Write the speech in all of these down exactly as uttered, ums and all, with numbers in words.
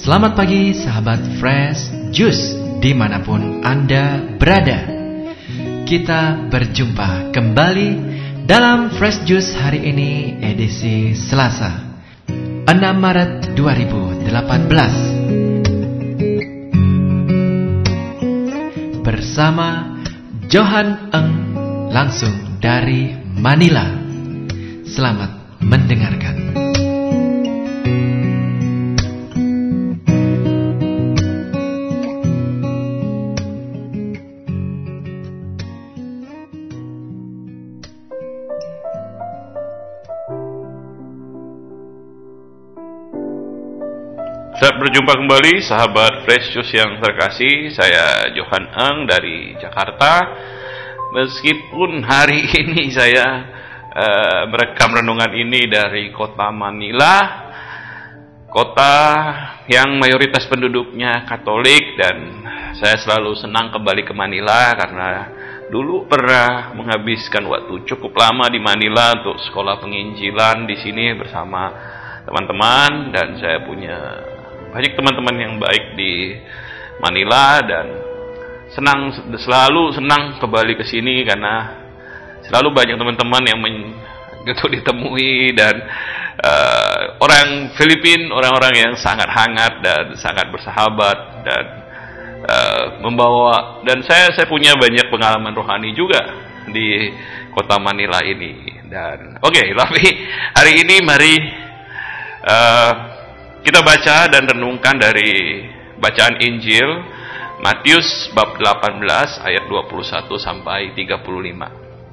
Selamat pagi sahabat Fresh Juice dimanapun Anda berada. Kita berjumpa kembali dalam Fresh Juice hari ini edisi Selasa enam Maret dua ribu delapan belas. Bersama Johan Eng langsung dari Manila. Selamat mendengarkan. Saat berjumpa kembali sahabat Fresh Juice yang terkasih, saya Johan Eng dari Jakarta. Meskipun hari ini saya uh, merekam renungan ini dari kota Manila, kota yang mayoritas penduduknya Katolik, dan saya selalu senang kembali ke Manila karena dulu pernah menghabiskan waktu cukup lama di Manila untuk sekolah penginjilan di sini bersama teman-teman, dan saya punya banyak teman-teman yang baik di Manila, dan senang selalu senang kembali ke sini karena selalu banyak teman-teman yang men, gitu ditemui, dan uh, orang Filipina, orang-orang yang sangat hangat dan sangat bersahabat, dan uh, membawa, dan saya saya punya banyak pengalaman rohani juga di kota Manila ini. Dan oke, okay, tapi hari ini mari uh, kita baca dan renungkan dari bacaan Injil Matius bab delapan belas ayat dua puluh satu sampai tiga puluh lima.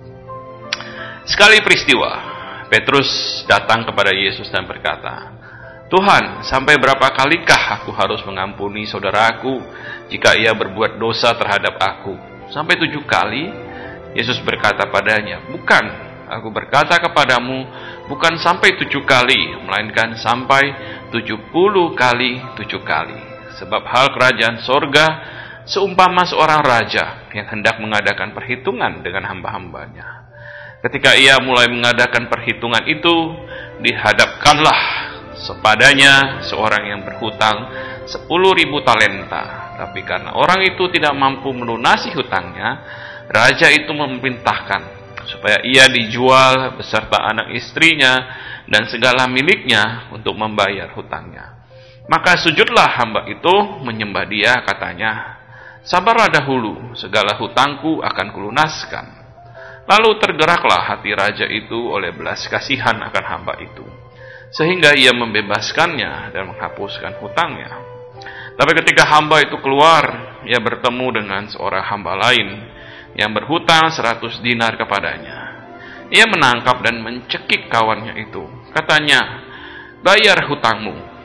Sekali peristiwa, Petrus datang kepada Yesus dan berkata, "Tuhan, sampai berapa kalikah aku harus mengampuni saudaraku jika ia berbuat dosa terhadap aku? Sampai tujuh kali?" Yesus berkata padanya, "Bukan, aku berkata kepadamu, bukan sampai tujuh kali, melainkan sampai tujuh puluh kali tujuh kali. Sebab hal kerajaan sorga seumpama seorang raja yang hendak mengadakan perhitungan dengan hamba-hambanya. Ketika ia mulai mengadakan perhitungan itu, dihadapkanlah kepadanya seorang yang berhutang sepuluh ribu talenta. Tapi karena orang itu tidak mampu melunasi hutangnya, raja itu memerintahkan supaya ia dijual beserta anak istrinya dan segala miliknya untuk membayar hutangnya. Maka sujudlah hamba itu menyembah dia, katanya, 'Sabarlah dahulu, segala hutangku akan kulunaskan.' Lalu tergeraklah hati raja itu oleh belas kasihan akan hamba itu, sehingga ia membebaskannya dan menghapuskan hutangnya. Tapi ketika hamba itu keluar, ia bertemu dengan seorang hamba lain yang berhutang seratus dinar kepadanya. Ia menangkap dan mencekik kawannya itu. Katanya, 'Bayar hutangmu.'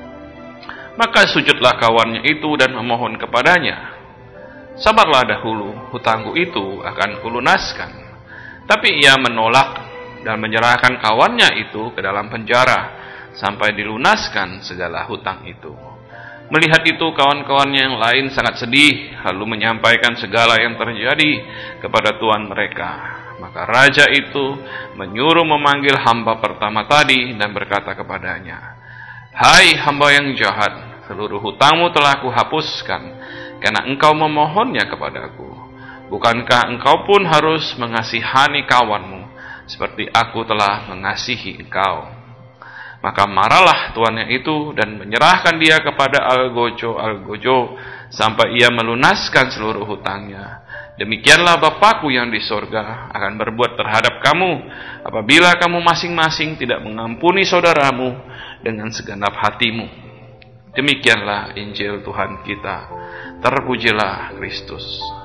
Maka sujudlah kawannya itu dan memohon kepadanya, 'Sabarlah dahulu, hutangku itu akan kulunaskan.' Tapi ia menolak dan menyerahkan kawannya itu ke dalam penjara sampai dilunaskan segala hutang itu. Melihat itu, kawan-kawannya yang lain sangat sedih, lalu menyampaikan segala yang terjadi kepada tuan mereka. Maka raja itu menyuruh memanggil hamba pertama tadi dan berkata kepadanya, 'Hai hamba yang jahat, seluruh hutangmu telah kuhapuskan karena engkau memohonnya kepadaku. Bukankah engkau pun harus mengasihani kawanmu seperti aku telah mengasihi engkau?' Maka marahlah tuannya itu dan menyerahkan dia kepada algojo-algojo sampai ia melunaskan seluruh hutangnya. Demikianlah Bapakku yang di sorga akan berbuat terhadap kamu apabila kamu masing-masing tidak mengampuni saudaramu dengan segenap hatimu." Demikianlah Injil Tuhan kita. Terpujilah Kristus.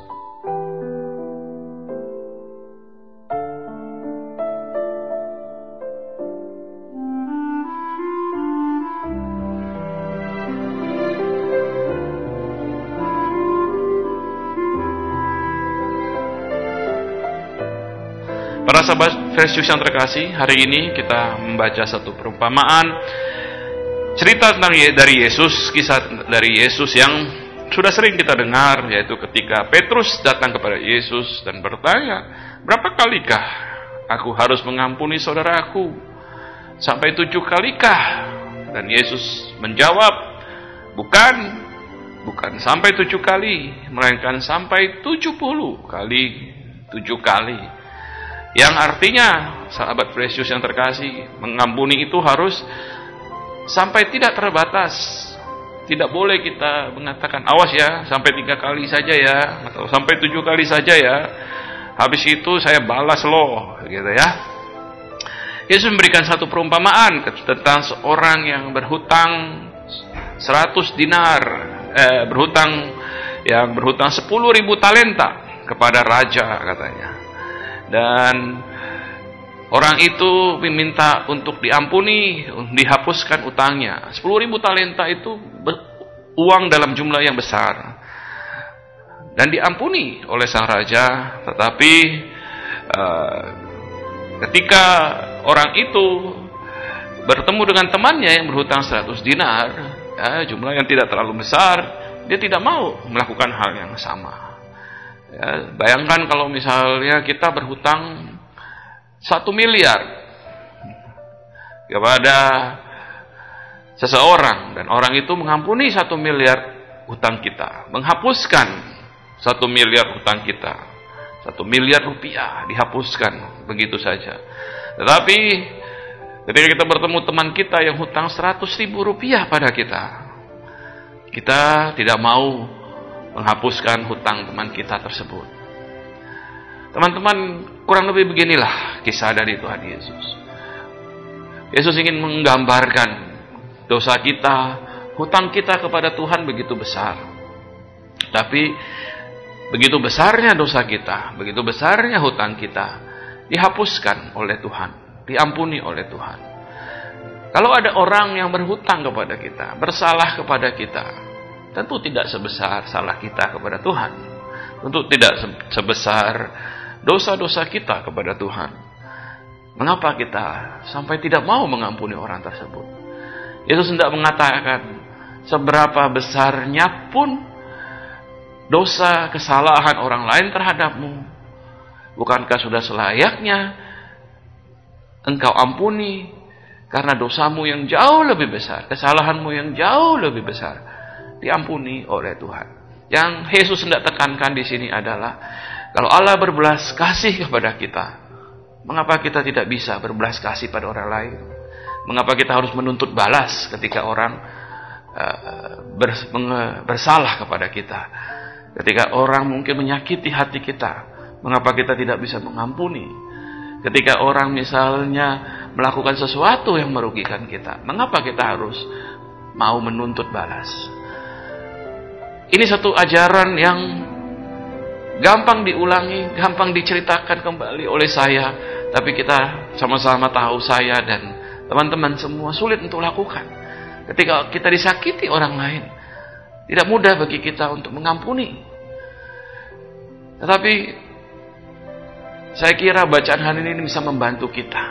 Para sahabat Fresh Juice yang terkasih, hari ini kita membaca satu perumpamaan cerita tentang dari Yesus, kisah dari Yesus yang sudah sering kita dengar, yaitu ketika Petrus datang kepada Yesus dan bertanya, "Berapa kalikah aku harus mengampuni saudaraku? Sampai tujuh kalikah?" Dan Yesus menjawab, Bukan, bukan sampai tujuh kali, melainkan sampai tujuh puluh kali, tujuh kali. Yang artinya, sahabat Precious yang terkasih, mengampuni itu harus sampai tidak terbatas. Tidak boleh kita mengatakan, awas ya, sampai tiga kali saja ya, atau sampai tujuh kali saja ya. Habis itu saya balas loh, gitu ya. Yesus memberikan satu perumpamaan tentang seorang yang berhutang seratus dinar, eh, berhutang yang berhutang sepuluh ribu talenta kepada raja katanya. Dan orang itu meminta untuk diampuni, dihapuskan utangnya. sepuluh ribu talenta itu uang dalam jumlah yang besar. Dan diampuni oleh sang raja, tetapi uh, ketika orang itu bertemu dengan temannya yang berhutang seratus dinar, ya, jumlah yang tidak terlalu besar, dia tidak mau melakukan hal yang sama. Ya, bayangkan kalau misalnya kita berhutang satu miliar kepada seseorang, dan orang itu mengampuni satu miliar hutang kita, menghapuskan satu miliar hutang kita, satu miliar rupiah dihapuskan begitu saja. Tetapi ketika kita bertemu teman kita yang hutang seratus ribu rupiah pada kita, kita tidak mau menghapuskan hutang teman kita tersebut. Teman-teman, kurang lebih beginilah kisah dari Tuhan Yesus. Yesus ingin menggambarkan dosa kita, hutang kita kepada Tuhan begitu besar. Tapi begitu besarnya dosa kita, begitu besarnya hutang kita, dihapuskan oleh Tuhan, diampuni oleh Tuhan. Kalau ada orang yang berhutang kepada kita, bersalah kepada kita, tentu tidak sebesar salah kita kepada Tuhan. Tentu tidak sebesar dosa-dosa kita kepada Tuhan. Mengapa kita sampai tidak mau mengampuni orang tersebut? Yesus tidak mengatakan seberapa besarnya pun dosa, kesalahan orang lain terhadapmu, bukankah sudah selayaknya engkau ampuni karena dosamu yang jauh lebih besar, kesalahanmu yang jauh lebih besar diampuni oleh Tuhan. Yang Yesus hendak tekankan di sini adalah kalau Allah berbelas kasih kepada kita, mengapa kita tidak bisa berbelas kasih pada orang lain? Mengapa kita harus menuntut balas ketika orang uh, bers- bersalah kepada kita? Ketika orang mungkin menyakiti hati kita, mengapa kita tidak bisa mengampuni? Ketika orang misalnya melakukan sesuatu yang merugikan kita, mengapa kita harus mau menuntut balas? Ini satu ajaran yang gampang diulangi, gampang diceritakan kembali oleh saya, tapi kita sama-sama tahu, saya dan teman-teman semua sulit untuk lakukan. Ketika kita disakiti orang lain, tidak mudah bagi kita untuk mengampuni. Tetapi saya kira bacaan hari ini bisa membantu kita.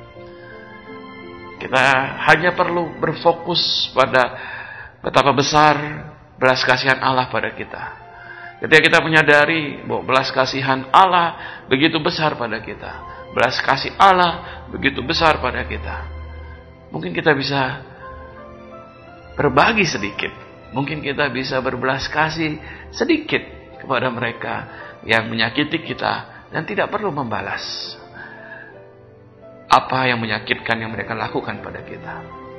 Kita hanya perlu berfokus pada betapa besar belas kasihan Allah pada kita. Ketika kita menyadari bahwa belas kasihan Allah begitu besar pada kita, belas kasih Allah begitu besar pada kita, mungkin kita bisa berbagi sedikit. Mungkin kita bisa berbelas kasih sedikit kepada mereka yang menyakiti kita dan tidak perlu membalas apa yang menyakitkan yang mereka lakukan pada kita.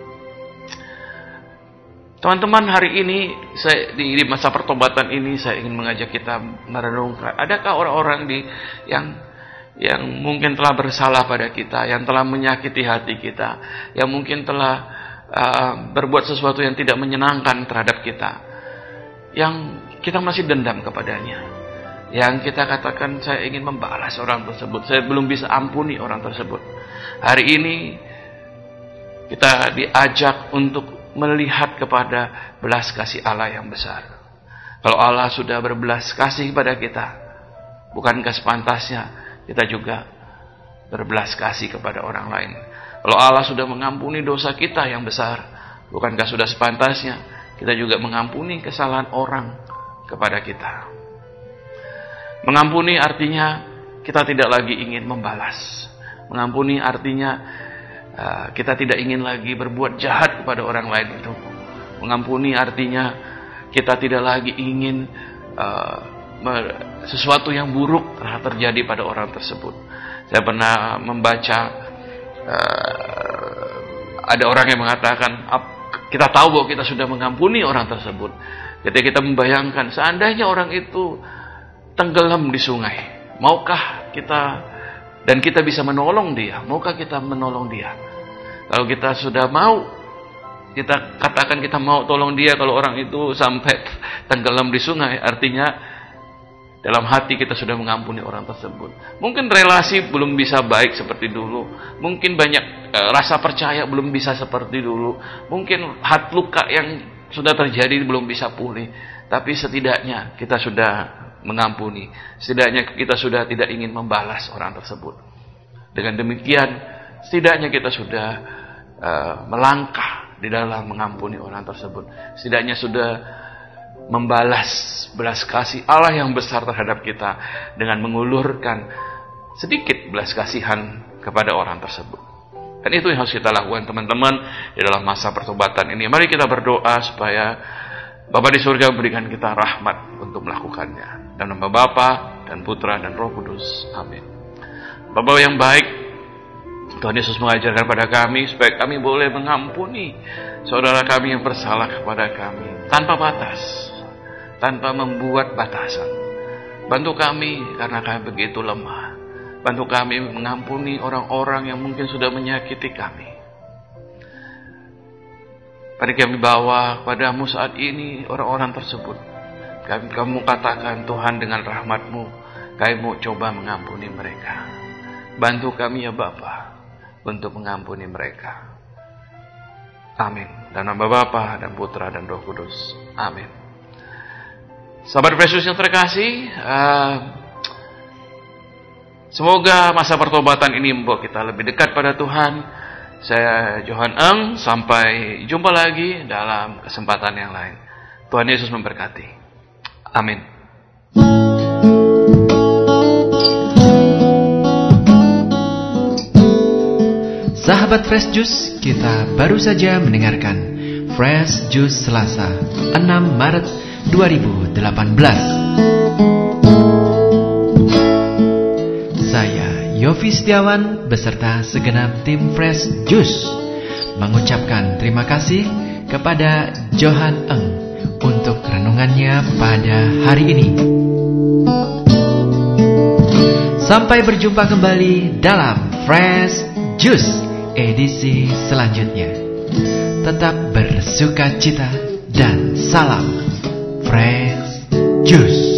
Teman-teman, hari ini saya, di, di masa pertobatan ini saya ingin mengajak kita merenungkan, adakah orang-orang di yang yang mungkin telah bersalah pada kita, yang telah menyakiti hati kita, yang mungkin telah Uh, berbuat sesuatu yang tidak menyenangkan terhadap kita, yang kita masih dendam kepadanya, yang kita katakan saya ingin membalas orang tersebut, saya belum bisa ampuni orang tersebut. Hari ini kita diajak untuk melihat kepada belas kasih Allah yang besar. Kalau Allah sudah berbelas kasih kepada kita, bukankah sepantasnya kita juga berbelas kasih kepada orang lain? Kalau Allah sudah mengampuni dosa kita yang besar, bukankah sudah sepantasnya kita juga mengampuni kesalahan orang kepada kita? Mengampuni artinya kita tidak lagi ingin membalas. Mengampuni artinya uh, kita tidak ingin lagi berbuat jahat kepada orang lain itu. Mengampuni artinya kita tidak lagi ingin uh, sesuatu yang buruk terjadi pada orang tersebut. Saya pernah membaca uh, ada orang yang mengatakan, kita tahu bahwa kita sudah mengampuni orang tersebut. Ketika kita membayangkan seandainya orang itu tenggelam di sungai, maukah kita, dan kita bisa menolong dia, maukah kita menolong dia? Kalau kita sudah mau, kita katakan kita mau tolong dia, kalau orang itu sampai tenggelam di sungai, artinya dalam hati kita sudah mengampuni orang tersebut. Mungkin relasi belum bisa baik seperti dulu, mungkin banyak e, rasa percaya belum bisa seperti dulu, mungkin hati luka yang sudah terjadi belum bisa pulih, tapi setidaknya kita sudah mengampuni, setidaknya kita sudah tidak ingin membalas orang tersebut. Dengan demikian, setidaknya kita sudah uh, melangkah di dalam mengampuni orang tersebut. Setidaknya sudah membalas belas kasih Allah yang besar terhadap kita dengan mengulurkan sedikit belas kasihan kepada orang tersebut. Dan itu yang harus kita lakukan, teman-teman, di dalam masa pertobatan ini. Mari kita berdoa supaya Bapa di surga berikan kita rahmat untuk melakukannya. Dalam nama Bapa dan Putra dan Roh Kudus. Amin. Bapa yang baik, Tuhan Yesus mengajarkan pada kami supaya kami boleh mengampuni saudara kami yang bersalah kepada kami tanpa batas, tanpa membuat batasan. Bantu kami karena kami begitu lemah. Bantu kami mengampuni orang-orang yang mungkin sudah menyakiti kami. Mari kami bawa kepadamu saat ini orang-orang tersebut. Kami, kamu katakan, Tuhan, dengan rahmat-Mu, kami mau coba mengampuni mereka. Bantu kami ya Bapa untuk mengampuni mereka. Amin. Dan nama Bapa dan Putra dan Roh Kudus. Amin. Sahabat Yesus yang terkasih, uh, semoga masa pertobatan ini membawa kita lebih dekat pada Tuhan. Saya Johan Eng, sampai jumpa lagi dalam kesempatan yang lain. Tuhan Yesus memberkati. Amin. Sahabat Fresh Juice, kita baru saja mendengarkan Fresh Juice Selasa enam Maret dua ribu delapan belas. Saya Yofi Setiawan beserta segenap tim Fresh Juice mengucapkan terima kasih kepada Johan Eng untuk renungannya pada hari ini. Sampai berjumpa kembali dalam Fresh Juice edisi selanjutnya. Tetap bersuka cita dan salam Fresh Juice.